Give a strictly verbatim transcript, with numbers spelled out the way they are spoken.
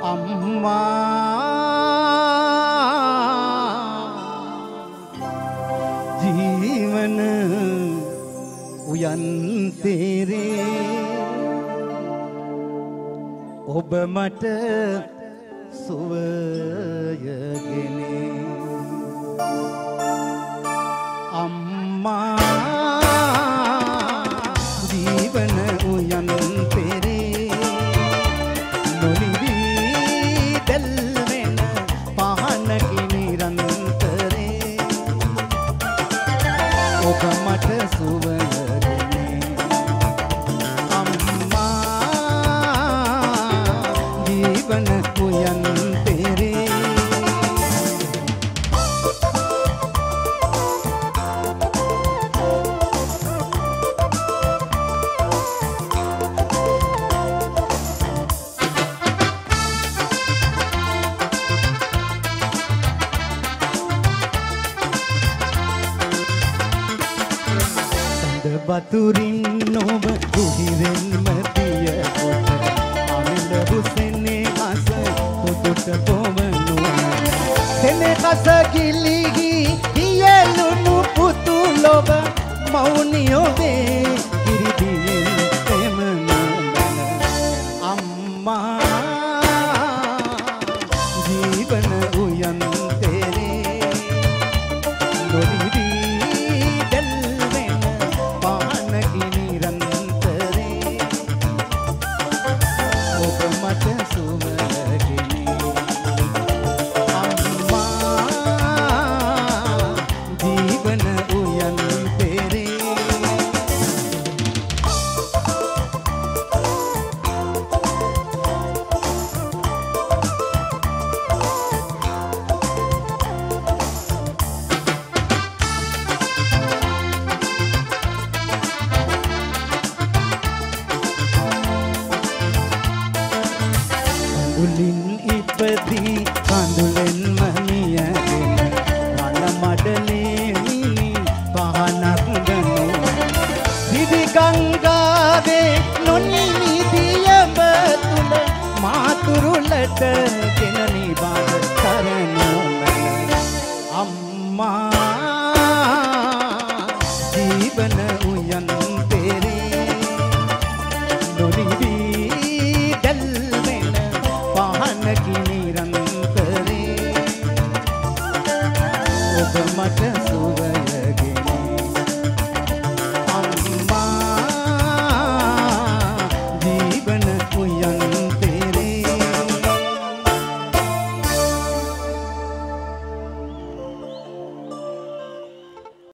अम्मा जीवन उयन तेरे ඔබ මට සුවයගෙන අම්මා ජීවන උයන් පෙරේ නොනිවි දැල්වෙන පහනකි නිරන්තරේ ඔබ මට සුවයගෙන අම්මා जीवन उयन तेरे संद बतुरिन नोब उहिरेन मतिय කොට අමිල හුසෙන්නේ අස පුදුට පොවනු තෙනේ කස කිලිහි දියලුණු පුතු ලොබ මෞනියෝ වේ කිරිදියෙන් එමනු අම්මා ජීවන උයන් තෙරේ නොනිවි දැල්වෙන පානකි නිරන්තරේ ඔබ මට සුවගෙන අම්මා ජීවන උයන් පෙරේ කඳුලින් ඉපදී කඳුලෙන් මනියගෙන රණ මඩලේ මිනි පහනක් ගනු දිවි ගංගාවේ නොනිමි දියඹ තුල මාතුරුලට ගෙන නිබඳ කරනු අම්මා ජීවන උයන් පෙරේ නොනිවි දැල්වෙන පහනකි